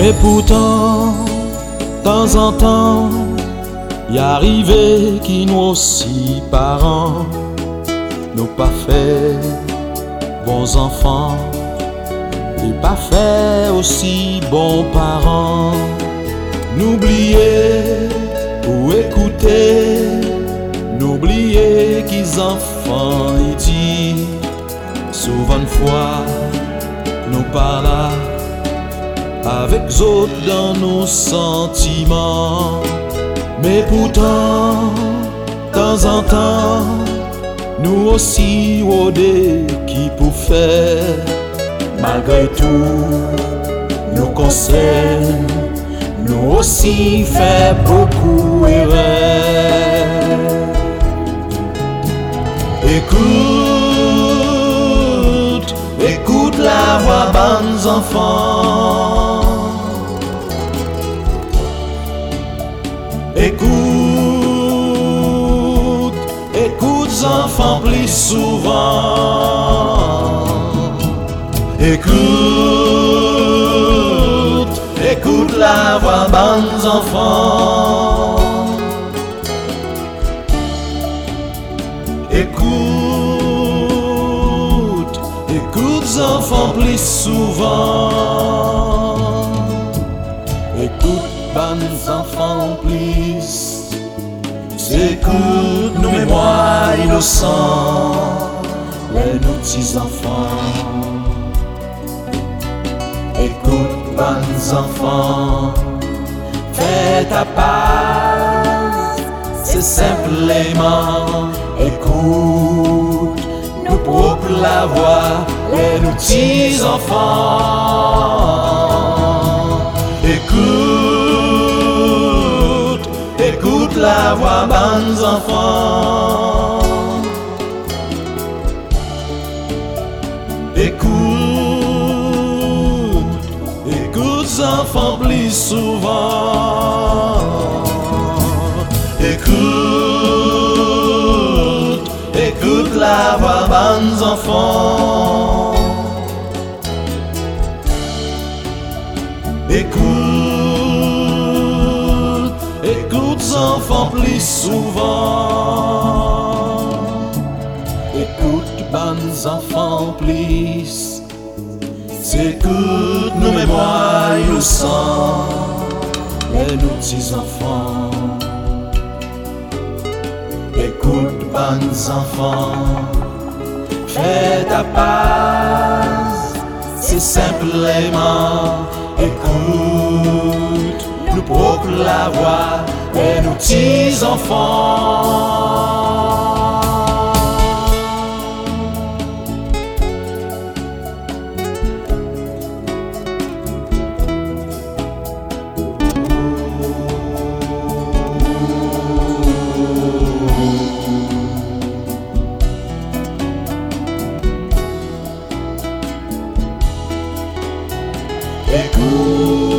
Mais pourtant, temps en temps, y arrive qui nous aussi parents, nous pas fait bons enfants, et pas fait aussi bons parents. N'oubliez ou écouter, n'oubliez qu'ils enfants y dit. Souvent de fois, nous parlons avec autres dans nos sentiments. Mais pourtant, temps en temps, nous aussi odés qui pour faire. Malgré tout, nous conseils, nous aussi fait beaucoup erreurs. Écoute, écoute la voix bons enfants. Écoute, écoute enfants plus souvent. Écoute, écoute la voix bons enfants. Écoute, écoute enfants plus souvent. Écoute bons enfants plus. Écoute nos mémoires innocents, les nos petits enfants. Écoute bons enfants, fais ta part, c'est simplement. Écoute nos propres la voix, les nos petits enfants. Écoute, écoute la voix bons enfants. Écoute, écoute enfants plus souvent. Écoute, écoute la voix bons enfants. Écoute, écoute enfants plus souvent. Écoute bons enfants plus. Écoute nos mémoires innocents, les nos petits enfants. Écoute bons enfants, fais ta part, c'est simplement. Écoute, nous propres la voix, les nos petits enfants. Écoute.